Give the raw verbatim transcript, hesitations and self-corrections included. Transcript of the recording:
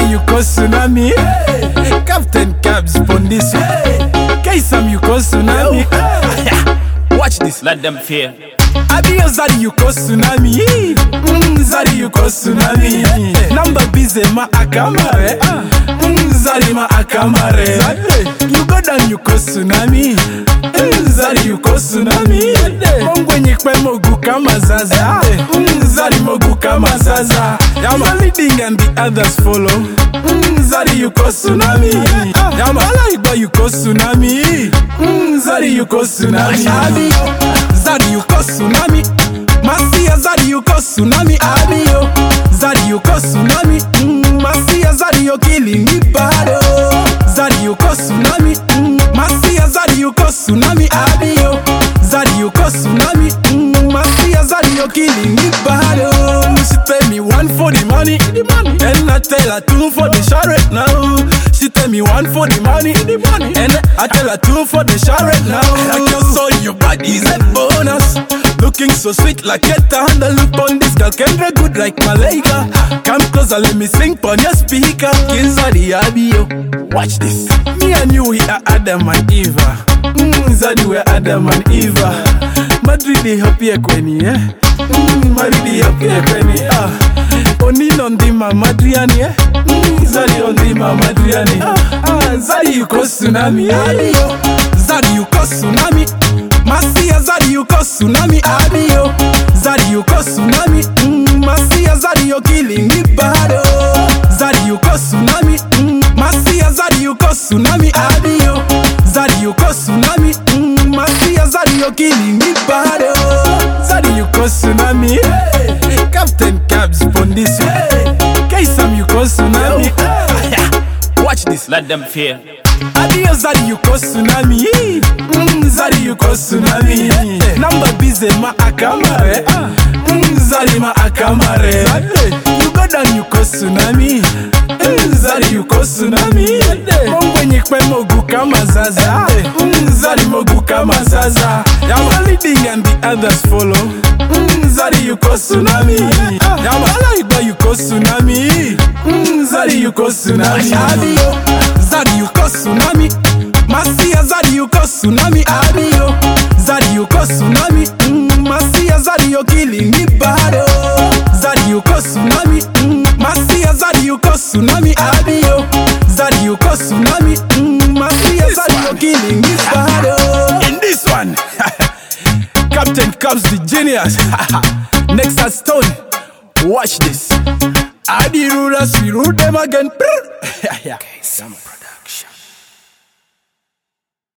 then you cause tsunami. Hey. Captain Cabs on this one. Hey. K-Sam you cause tsunami. Hey. Watch this. Let them fear. Adio Zari you cause tsunami. Mm, Zari you cause tsunami. Hey. Number busy ma akamare. Mm, Zari ma akamare. You go down you cause tsunami. Mm, Zari you cause tsunami. Mongwenye kwe mogu kama zaza. Mm, Zari mogu kama zaza. You're leading and the others follow. Mm, Zari you cause tsunami. Yama like you cause tsunami. Mm, Zari you cause tsunami. Adio Zari you cause tsunami. Masia Zari you cause tsunami. Adio Zari you cause tsunami. Mm, Masia Zari you killing me bad. Zari you cause tsunami. Mm, Masia Zari you cause tsunami. Adio Zari you cause tsunami. Mm, Masia Zari you killing me bad. She pay me one for the money, the money, and I tell her two for the charrette now. She tell me one for the money, the money, and I tell her two for the charrette now. I just saw your body's a bonus, looking so sweet like a thunder. Look on this girl, Kendra good like Malaika. Come closer, let me sing on your speaker. Zari Abio, watch this. Me and you, we are Adam and Eva. Mm, Zari, we are Adam and Eva. Madrid, they happy kweni, eh? Mm, Madrid, happy kweni, ah. Oni nondima Madriani, eh? Mm, Zari ondima Madriani. Ah, Zari you cause tsunami, adio. Zari you cause tsunami. Masia Zari you cause tsunami, adio. Zari you cause tsunami. Mm, Masia Zari you killing me bad. Zari you cause tsunami. Mm, Masia Zari you cause tsunami, adio. Zari you cause tsunami. Mm, Masia Zari you killing me bad. Zari you cause tsunami. Hey. Captain Cabs on this one. Hey. K-Sam you cause tsunami. Hey. Watch this. Let them fear. Adio Zari you cause tsunami. Mm, Zari you cause tsunami. Hey. Number busy ma akamare. Mm, Zari ma akamare. You go down you cause tsunami. Mm, Zari you cause tsunami. Mongwenye kwe mogu kama zaza. Mm, Zari mogu kama zaza. You're leading and the others follow. Mm, Zari you cause tsunami. Yama like you cause tsunami. Mm, Zari you cause tsunami. Adio Zari you cause tsunami. Masia Zari you cause tsunami. Adio Zari you cause tsunami. Mm, Masia Zari you killing me bad. Zari you cause tsunami. Mm, Masia Zari you cause tsunami. Adio Zari you cause tsunami. Mm, Masia Zari you killing me bad. In this one Captain Cabs the genius. Next at Stone. Watch this. Adi rulers, we rule them again.